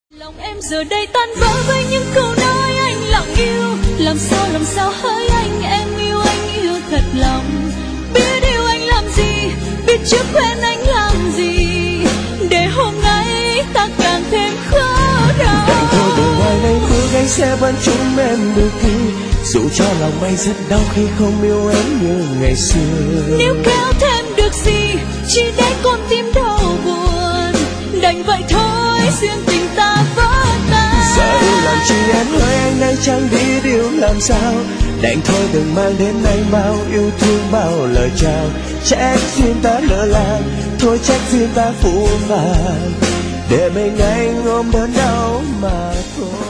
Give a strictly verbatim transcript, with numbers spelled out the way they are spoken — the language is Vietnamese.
Lòng em giờ đây tan vỡ với những câu nói anh lặng yêu. Làm sao làm sao hỡi anh, em yêu anh yêu thật lòng. Biết yêu anh làm gì, biết trước quen anh làm gì, để hôm nay ta càng thêm khó đau. Đành thôi từ ngoài này mưa gáy sẽ vẫn trúng em đôi khi, dù cho lòng anh rất đau khi không yêu em như ngày xưa. Nếu kéo thêm được gì, chỉ để con tim đau buồn, đành vậy thôi duyên tình ta vỡ tan. Giờ yêu làm chi em hỡi, anh đang chẳng biết yêu làm sao. Đành thôi đừng mang đến anh bao yêu thương bao lời chào. Trách duyên ta lỡ làng, thôi trách duyên ta phũ phàng, để mình anh ôm đớn đau mà thôi.